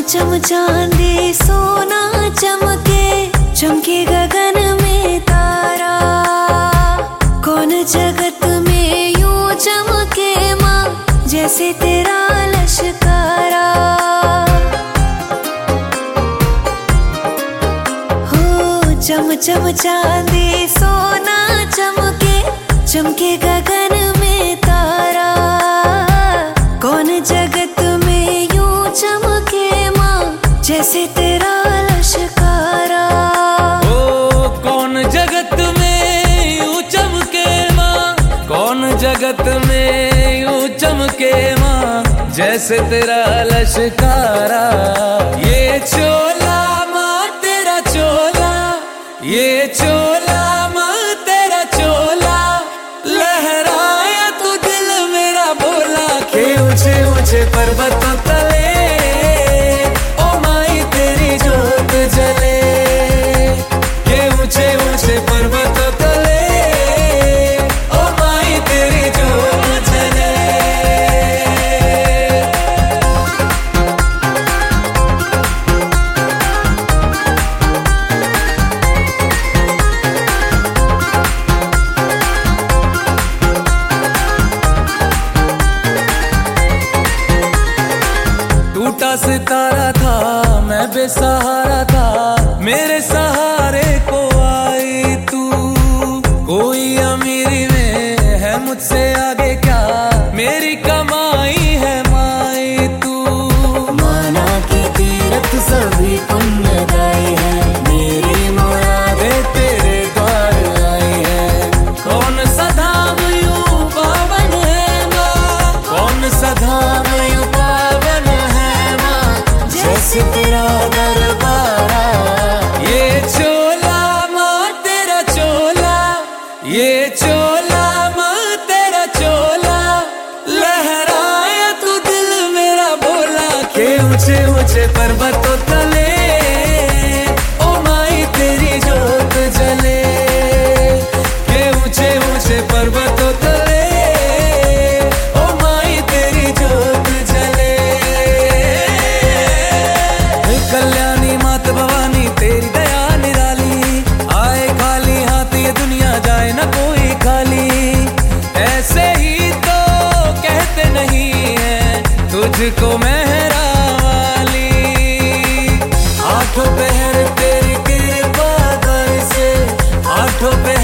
चम चांदी सोना चमके, चमके गगन में तारा। कौन जगत में यूं चमके माँ, जैसे तेरा लश्कारा। हो चम चम चांदी सोना चमके, चमके गगन में तारा। कौन जगत में यूं चमके माँ, जैसे तेरा लश्कारा। ओ कौन जगत में यूं चमके माँ, कौन जगत में यूं चमके माँ, जैसे तेरा लश्कारा। ये चोला माँ तेरा चोला, ये चोला माँ तेरा चोला, लहराया तू दिल मेरा बोला। के ऊंचे ऊंचे पर्वतों तले ओ माई तेरी जोत जले। के ऊंचे ऊंचे पर्वतों तले ओ माई तेरी जोत जले। टूटा सितारा था मैं बेसहारा था, मेरे सहारे को आई तू। कोई अमीरी में है मुझसे आगे क्या, मेरी कमाई है माई तू। माना की तीरथ सभी पुण्यदायी है, मेरी मुरादें तेरे द्वार आई है। कौन सा धाम यूं पावन है माँ, कौन सा धाम यूं पावन है माँ, जैसे तेरा दरबारा। ये चोला माँ तेरा चोला, ये चोला माँ तेरा चोला, लहराया तू दिल मेरा बोला। के ऊंचे ऊंचे पर्वतों तले ओ माई तेरी जोत जले। के ऊंचे ऊंचे पर्वतों तले ओ माई तेरी जोत जले। कल्याणी मात भवानी तेरी दया निराली, आए खाली हाथ ये दुनिया जाए न कोई खाली। ऐसे ही तो कहते नहीं है तुझको मेहरा वाली। आठों पहर तेरी कृपा दर से, आठों